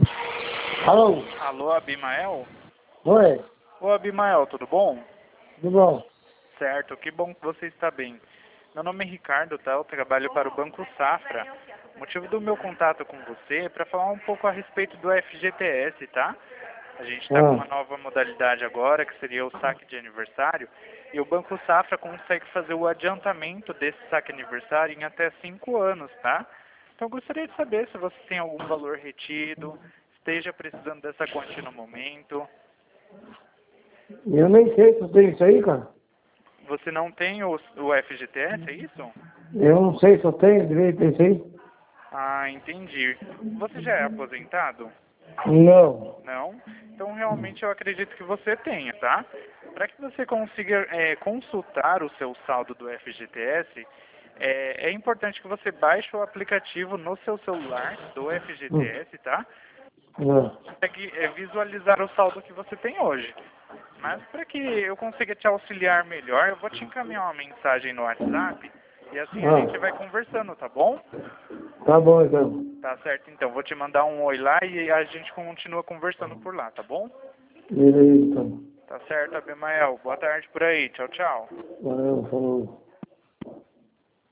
Alô? Alô, Abimael? Oi, Ô, Abimael, tudo bom? tudo bom? Certo, que bom que você está bem. Meu nome é Ricardo, tá? Eu trabalho para o Banco Safra. O motivo do meu contato com você é para falar um pouco a respeito do FGTS, tá? A gente está com uma nova modalidade agora, que seria o saque de aniversário, e o Banco Safra consegue fazer o adiantamento desse saque aniversário em até 5 anos, tá? Então eu gostaria de saber se você tem algum valor retido, esteja precisando dessa quantia no momento. Eu nem sei se eu tenho isso aí, cara. Você não tem o FGTS, é isso? Eu não sei se eu tenho direito a isso aí. Ah, entendi. Você já é aposentado? Não. Não? Então realmente eu acredito que você tenha, tá? Para que você consiga consultar o seu saldo do FGTS, é importante que você baixe o aplicativo no seu celular do Hum, FGTS, tá? Não. Consegue visualizar o saldo que você tem hoje. Mas para que eu consiga te auxiliar melhor, eu vou te encaminhar uma mensagem no WhatsApp e assim a gente vai Ah, conversando, tá bom? tá bom então. Tá certo, então. Vou te mandar um oi lá e a gente continua conversando por lá, tá bom? Beleza então. Tá certo, Abimael. Boa tarde por aí. Tchau, tchau. Valeu, falou.